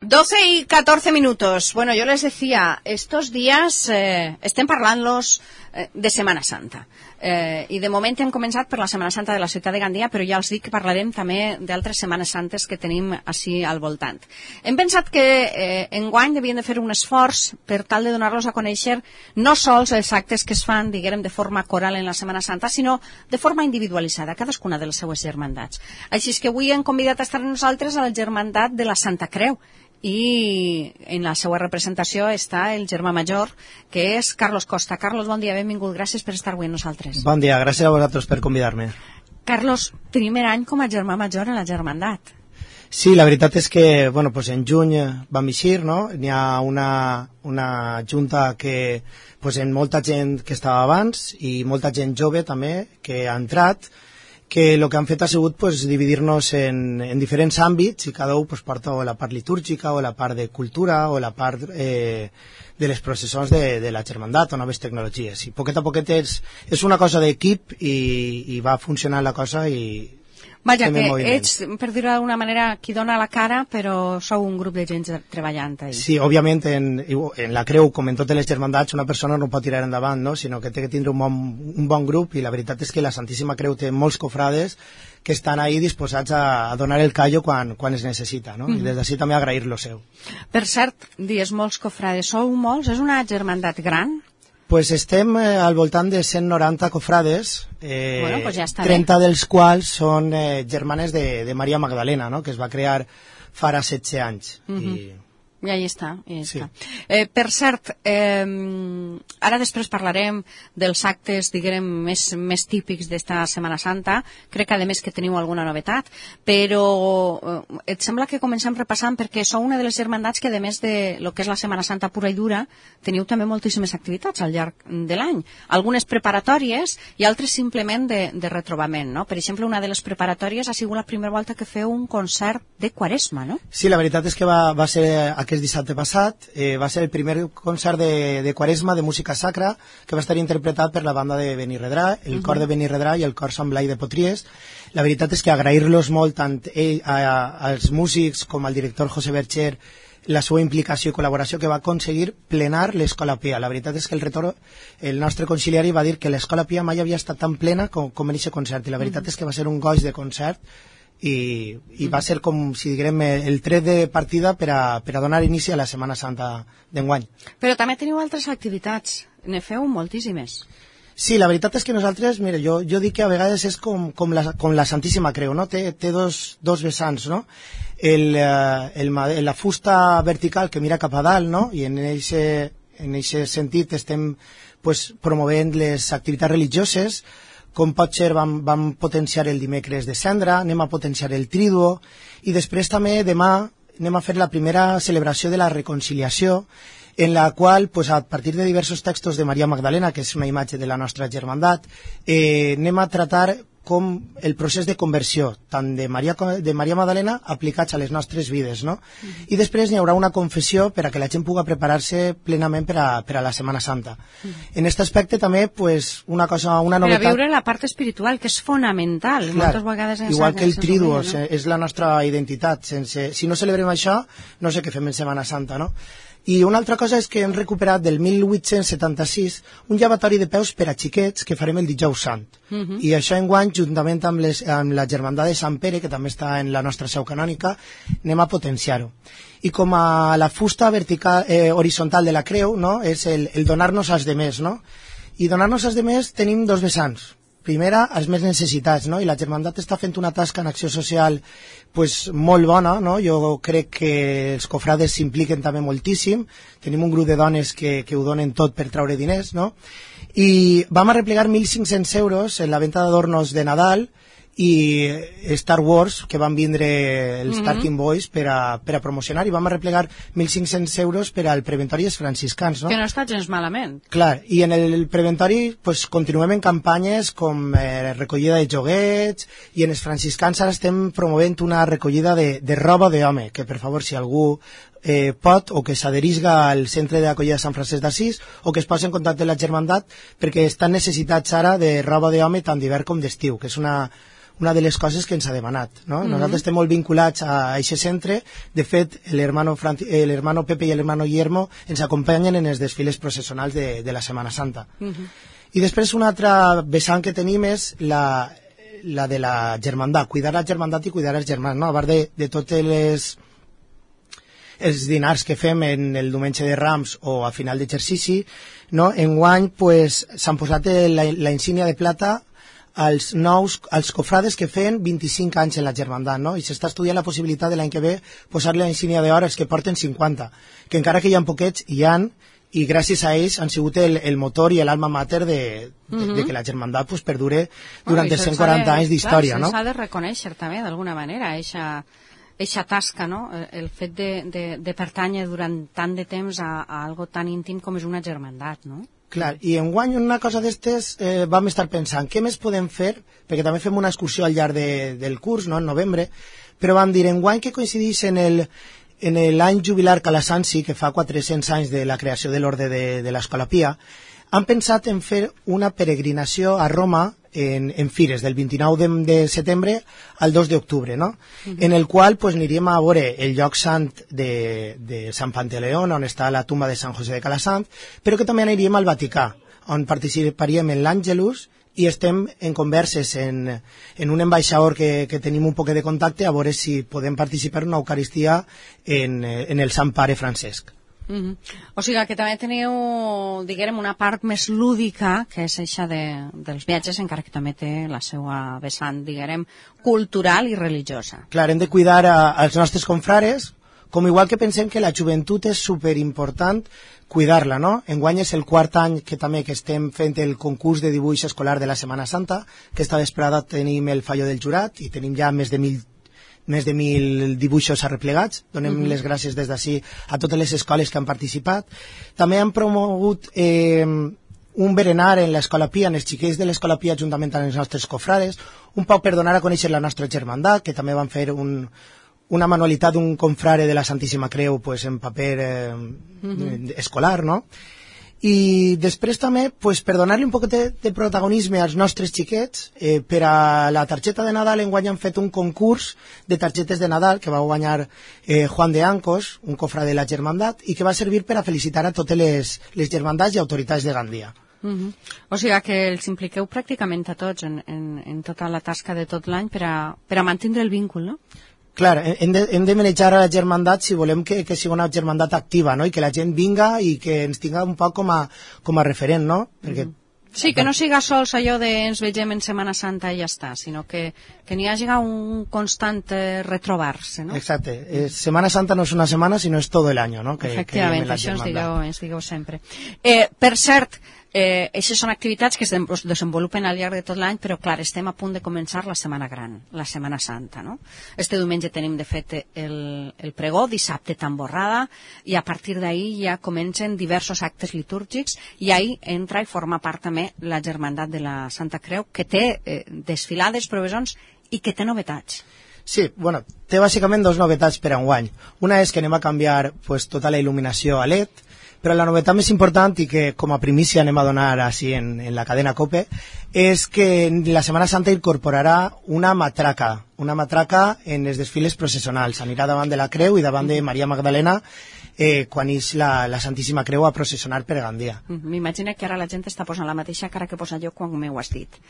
12:14. Bueno, yo les decía, estos días estem parlant-los de Setmana Santa. I de moment hem començat per la Setmana Santa de la ciutat de Gandia, però ja els dic que parlarem també d'altres Setmanes Santes que tenim així al voltant. Hem pensat que enguany devien de fer un esforç per tal de donar-los a conèixer no sols els actes que es fan, diguem, de forma coral en la Setmana Santa, sinó de forma individualitzada, cadascuna de les seues germandats. Així és que avui hem convidat a estar nosaltres a la germandat de la Santa Creu, i en la seva representació està el germà major, que és Carlos Costa. Carlos, bon dia, benvingut, gràcies per estar avui amb nosaltres. Bon dia, gràcies a vosaltres per convidar-me. Carlos, primer any com a germà major en la germandat. Sí, la veritat és que, bueno, pues en juny vam eixir, no? N'hi ha una junta que, pues, en molta gent que estava abans i molta gent jove també que ha entrat, que el que han fet ha sigut pues, dividir-nos en diferents àmbits i cada un pues, porta o la part litúrgica o la part de cultura o la part de les processons de la germandat o noves tecnologies. I poquet a poquet és una cosa d'equip i va funcionant la cosa i... Vaja, que ets, per dir-ho d'alguna manera, qui dona la cara, però sou un grup de gent treballant ahí. Sí, òbviament, en la Creu, com en totes les germandats, una persona no pot tirar endavant, no? Sinó que té que tindre un bon grup, i la veritat és que la Santíssima Creu té molts cofrades que estan ahí disposats a donar el callo quan es necessita, no? I des d'ací també agrair-lo seu. Per cert, dies molts cofrades, sou molts? És una germandat gran? Pues estem al voltant de 190 cofrades, bueno, pues ja està 30 dels quals són germanes de Maria Magdalena, no? Que es va crear farà 16 anys. I ahí està, Sí. Per cert, ara després parlarem dels actes, diguem, més típics d'esta Setmana Santa. Crec, a més, que teniu alguna novetat, però et sembla que comencem repassant perquè sou una de les germandats que, a més de lo que és la Setmana Santa pura i dura, teniu també moltíssimes activitats al llarg de l'any. Algunes preparatòries i altres simplement de retrobament, no? Per exemple, una de les preparatòries ha sigut la primera volta que feu un concert de Quaresma, no? Sí, la veritat és que va ser aquest dissabte passat, va ser el primer concert de Quaresma de música sacra que va estar interpretat per la banda de Benirredrà, el cor de Benirredrà i el cor Sant Blai de Potries. La veritat és que agrair-los molt tant als músics com al director José Bercher la seva implicació i col·laboració que va aconseguir plenar l'Escola Pia. La veritat és que el nostre conciliari va dir que l'Escola Pia mai havia estat tan plena com en aquest concert, i la veritat és que va ser un goig de concert i va ser com, si diguem, el tret de partida per a donar inici a la Setmana Santa d'enguany. Però també teniu altres activitats, ne feu moltíssimes. Sí, la veritat és que nosaltres, mira, jo dic que a vegades és com la Santíssima Creu, no? Té dos vessants, no? La fusta vertical que mira cap a dalt, no? I en aquest sentit estem pues, promovent les activitats religioses, com pot ser vam potenciar el dimecres de cendra, anem a potenciar el triduo, i després també demà anem a fer la primera celebració de la reconciliació, en la qual, pues, a partir de diversos textos de Maria Magdalena, que és una imatge de la nostra germandat, anem a tratar com el procés de conversió, tant de Maria Magdalena aplicats a les nostres vides, no? I després n'hi haurà una confessió per a que la gent pugui preparar-se plenament per a la Setmana Santa. En aquest aspecte també, pues, una novetat... Per a viure la part espiritual, que és fonamental. Clar, moltes vegades igual que el triduo, no? És la nostra identitat. Si no celebrem això, no sé què fem en Setmana Santa, no? I una altra cosa és que hem recuperat del 1876 un llevatori de peus per a xiquets que farem el dijous sant. I això enguany, juntament amb la germandat de Sant Pere, que també està en la nostra seu canònica, anem a potenciar-ho. I com a la fusta vertical, horitzontal de la creu, no? És el donar-nos als demés, no? I donar-nos als demés tenim dos vessants. Primera, els més necessitats, no? I la germandat està fent una tasca en acció social pues, molt bona, no? Jo crec que els cofrades s'impliquen també moltíssim, tenim un grup de dones que ho donen tot per treure diners, no? I vam arreplegar 1.500 euros en la venda d'adornos de Nadal i Star Wars, que van vindre els Starting Boys per a promocionar, i vam arreplegar 1.500 euros per al preventori dels franciscans, no? Que no està gens malament. Clar, i en el preventori pues, continuem en campanyes com recollida de joguets, i en els franciscans ara estem promovent una recollida de roba d'home, que per favor, si algú pot, o que s'adherisga al centre d'acollida de Sant Francesc d'Assís, o que es posi en contacte amb la germandat, perquè estan necessitats ara de roba d'home tant d'hivern com d'estiu, que és una una de les coses que ens ha demanat, no? Nosaltres estem molt vinculats a aquest centre. De fet, l'hermano Pepe i l'hermano Guillermo ens acompanyen en els desfiles processionals de la Setmana Santa. I després una altra vessant que tenim és la de la germandat, cuidar la germandat i cuidar els germans, no? A part de tots els dinars que fem en el diumenge de Rams o a final d'exercici, no? Enguany pues, s'han posat la insígnia de plata als cofrades que feien 25 anys en la germandat, no? I s'està estudiant la possibilitat de l'any que ve posar-li la insígnia d'or als que porten 50, que encara que hi ha poquets, hi han, i gràcies a ells han sigut el motor i l'alma mater de que la germandat pues, perdure durant els 140 anys d'història, no? S'ha de reconèixer també, d'alguna manera, eixa tasca, no? El fet de pertànyer durant tant de temps a algo tan íntim com és una germandat, no? Clar, i enguany una cosa d'estes vam estar pensant, què més podem fer? Perquè també fem una excursió al llarg del curs, no? En novembre, però vam dir, enguany que coincideix en l'any jubilar Calasansi, que fa 400 anys de la creació de l'Orde de l'Escola Pia, han pensat en fer una peregrinació a Roma en fires, del 29 de setembre al 2 d'octubre, no? En el qual pues, aniríem a veure el lloc sant de Sant Panteleón, on està la tumba de Sant José de Calasant, però que també aniríem al Vaticà, on participaríem en l'Àngelus, i estem en converses en un ambaixador que tenim un poc de contacte a veure si podem participar en una Eucaristia en el Sant Pare Francesc. O sigui que també teniu, diguem, una part més lúdica, que és eixa dels viatges, encara que també té la seva vessant, diguem, cultural i religiosa. Clar, hem de cuidar als nostres confrares, com igual que pensem que la joventut és superimportant cuidar-la, no? Enguany és el quart any que també que estem fent el concurs de dibuix escolar de la Setmana Santa, que esta vesprada tenim el fallo del jurat i tenim ja més de 1.000 dibuixos arreplegats. Donem les gràcies des d'ací a totes les escoles que han participat. També han promogut un berenar en l'Escola Pia, en els xiquets de l'Escola Pia juntament amb els nostres cofrades, un poc per donar a conèixer la nostra germandat, que també van fer una manualitat d'un confrare de la Santíssima Creu pues, en paper escolar, no? I després també, pues, per donar-li un poc de protagonisme als nostres xiquets, per a la targeta de Nadal enguany han fet un concurs de targetes de Nadal que va guanyar Juan de Ancos, un cofre de la germandat, i que va servir per a felicitar a totes les germandats i autoritats de Gandia. O sigui que els impliqueu pràcticament a tots en tota la tasca de tot l'any per a mantenir el vincul, no? Clar, hem de manejar a la germandat si volem que sigui una germandat activa, no? I que la gent vinga i que ens tinga un poc com a referent, no? Perquè sí, que no siga sols allò de ens vegem en Setmana Santa i ja està, sinó que n'hi hagi un constant retrobar-se, no? Exacte. Setmana Santa no és una setmana, sinó és tot l'any, no? Efectivament, això ens digueu sempre. Per cert, aquestes són activitats que es desenvolupen al llarg de tot l'any, però clar, estem a punt de començar la Setmana Gran, la Setmana Santa, no? Este diumenge tenim de fet el pregó, dissabte tamborrada, i a partir d'ahir ja comencen diversos actes litúrgics, i ahir entra i forma part també la Germandat de la Santa Creu, que té desfilades, provisions i que té novetats. Sí, bueno, té bàsicament dos novetats per a enguany. Una és que anem a canviar pues, tota la il·luminació a LED, però la novetat més important i que com a primícia anem a donar així en la cadena COPE és que la Setmana Santa incorporarà una matraca en els desfiles processionals. Anirà davant de la Creu i davant de Maria Magdalena quan és la Santíssima Creu a processionar per Gandia. M'imagino que ara la gent està posant la mateixa cara que posa jo quan m'ho has dit.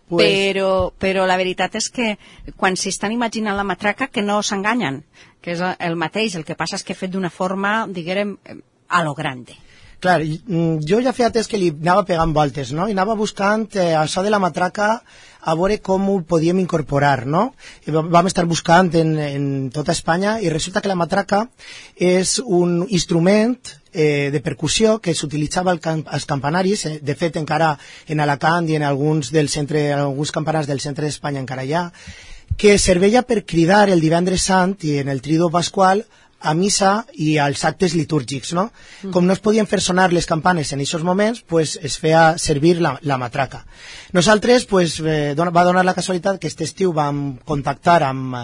Però la veritat és que quan s'estan imaginant la matraca que no s'enganyen, que és el mateix, el que passa és que fet d'una forma, diguem, a lo grande. Clar, jo ja feia temps que li anava pegant voltes, no? I anava buscant això de la matraca a veure com ho podíem incorporar, no? I vam estar buscant en tota Espanya i resulta que la matraca és un instrument de percussió que s'utilitzava als campanaris, de fet encara en Alacant i en alguns campanars del centre d'Espanya encara hi ha, que serveia per cridar el divendres sant i en el Triduo Pasqual a missa i als actes litúrgics, no? Com no es podien fer sonar les campanes en aquests moments, pues es feia servir la matraca. Nosaltres, pues, va donar la casualitat que aquest estiu vam contactar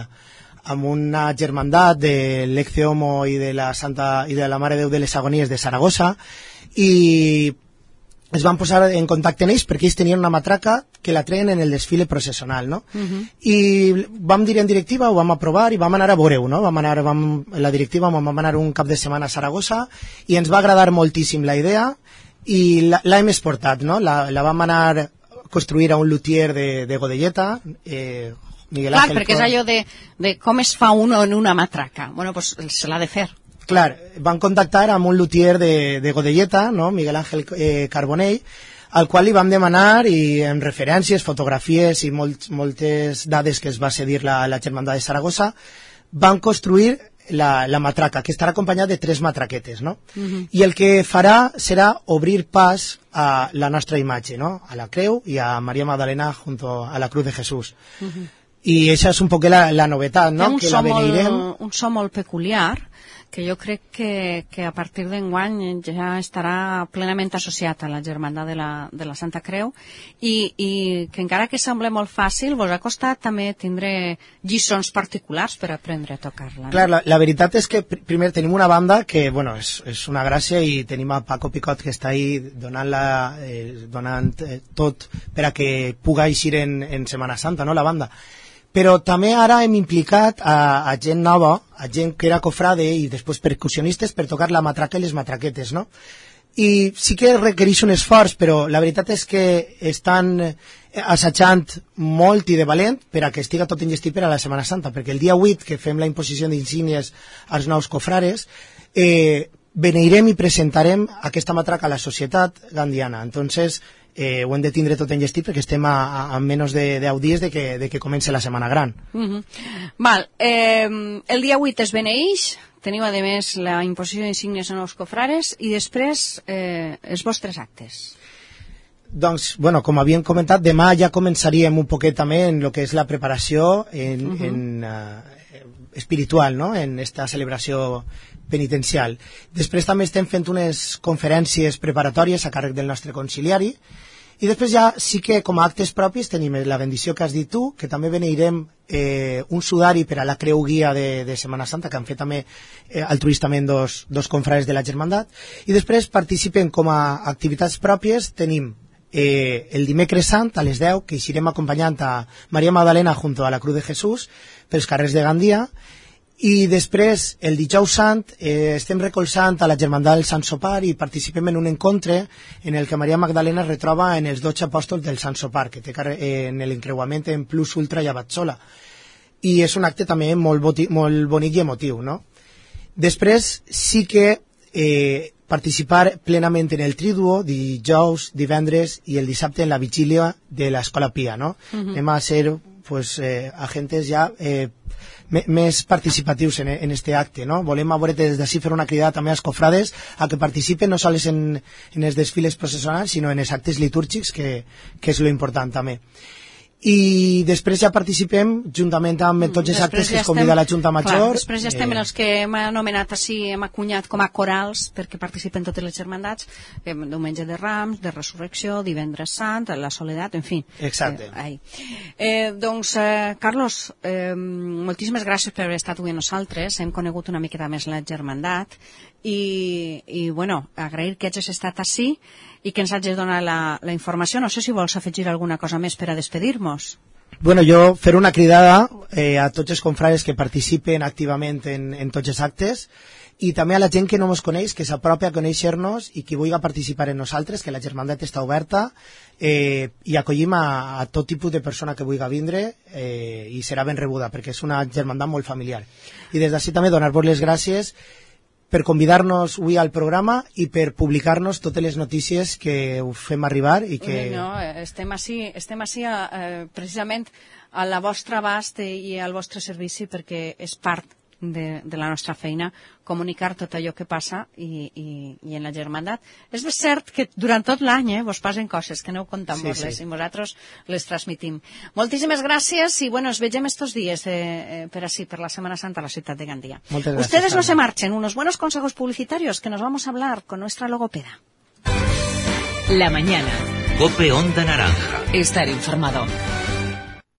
amb una germandat de l'Ecce Homo i de la Mare de Déu de les Agonies de Saragossa i es van posar en contacte amb ells perquè ells tenien una matraca que la treien en el desfile processional, no? I vam dir en directiva, ho vam aprovar i vam anar a veure-ho, no? La directiva vam anar un cap de setmana a Saragossa i ens va agradar moltíssim la idea i l'hem exportat, no? La vam anar a construir a un luthier de Godelleta, Miguel Ángel. Clar, perquè és allò de com es fa uno en una matraca. Bueno, pues se l'ha de fer. Clar, van contactar amb un luthier de Godelleta, no? Miguel Ángel Carbonell, al qual li vam demanar, i en referències, fotografies i moltes dades que es va cedir la Germandat de Saragossa, van construir la matraca, que estarà acompanyada de 3 matraquetes, no? I el que farà serà obrir pas a la nostra imatge, no? A la creu i a Maria Magdalena junto a la cruz de Jesús. I això és un poc la novetat, no? Té un so molt peculiar, que jo crec que a partir d'enguany ja estarà plenament associat a la Germandat de la Santa Creu i que encara que sembla molt fàcil, vos ha costat també tindre lliçons particulars per aprendre a tocar-la. No? Clar, la veritat és que primer tenim una banda que, bueno, és una gràcia i tenim a Paco Picot que està ahí donant tot per a que puga eixir en Setmana Santa, no?, la banda. Però també ara hem implicat a gent nova, a gent que era cofrade i després percussionistes per tocar la matraca i les matraquetes, no? I sí que requereix un esforç, però la veritat és que estan assajant molt i de valent per a que estiga tot enllestit per a la Setmana Santa, perquè el dia 8, que fem la imposició d'insígnies als nous cofrares, beneirem i presentarem aquesta matraca a la societat gandiana. Entonces, ho hem de tindre tot enllestit perquè estem a menys de 10 dies de que comenci la Setmana Gran. Val, el dia 8 es beneix, teniu a més la imposició d'insígnies a nous cofrares i després els vostres actes. Doncs, bueno, com havíem comentat, demà ja començaríem un poquet també en el que és la preparació espiritual, no?, en esta celebració penitencial. Després també estem fent unes conferències preparatòries a càrrec del nostre conciliari i després ja sí que com a actes propis tenim la bendició que has dit tu, que també beneirem un sudari per a la creu guia de Setmana Santa que han fet també altruistament dos confrares de la Germandat i després participem com a activitats pròpies, tenim el dimecres sant a les 10 que eixirem acompanyant a Maria Magdalena junto a la Cruz de Jesús pels carrers de Gandia i després el dijous sant estem recolzant a la Germandat del Sant Sopar i participem en un encontre en el que Maria Magdalena es retroba en els 12 apòstols del Sant Sopar que té en l'encreuament en Plus Ultra i Abatsola i és un acte també molt bonic i emotiu, no? Després sí que participar plenament en el Triduo dijous, divendres i el dissabte en la vigília de l'Escola Pia, no? Anem a ser pues, agentes ja més participatius en este acte, no? Volem a veure des d'ací fer una crida també als cofrades a que participen no sols en els desfiles processionals sinó en els actes litúrgics que és lo important també. I després ja participem juntament amb tots els actes que es convida la Junta Major. Després ja estem en els que hem anomenat així, hem acunyat com a corals perquè participen totes les germandats, diumenge de Rams, de Resurrecció, divendres Sant, la Soledat, en fi. Exacte. Doncs, Carlos, moltíssimes gràcies per haver estat avui amb nosaltres, hem conegut una miqueta més la germandat i bueno, agrair que hagis estat ací i que ens hagis donat la informació. No sé si vols afegir alguna cosa més per a despedir-nos. Bueno, jo fer una cridada a tots els confrares que participen activament en tots els actes i també a la gent que no ens coneix, que s'apropi a conèixer-nos i que vulgui participar en nosaltres, que la Germandat està oberta i acollim a tot tipus de persona que vulgui vindre i serà ben rebuda perquè és una germandat molt familiar. I des d'ací també donar-vos les gràcies per convidar-nos avui al programa i per publicar-nos totes les notícies que us fem arribar i que... No, estem ací precisament a la vostra abast i al vostre servici perquè és part de la nostra feina comunicar tot allò que passa i en la germandat. És cert que durant tot l'any vos passen coses que aneu contant-vos-les i nosaltres les transmitim. Moltíssimes gràcies i bueno, ens vegem estos días per así, per la Semana Santa a la ciutat de Gandia. Muchas gracias. Ustedes no se marchen, unos buenos consejos publicitarios que nos vamos a hablar con nuestra logopeda. La mañana. COPE Onda Naranja. Estar informado.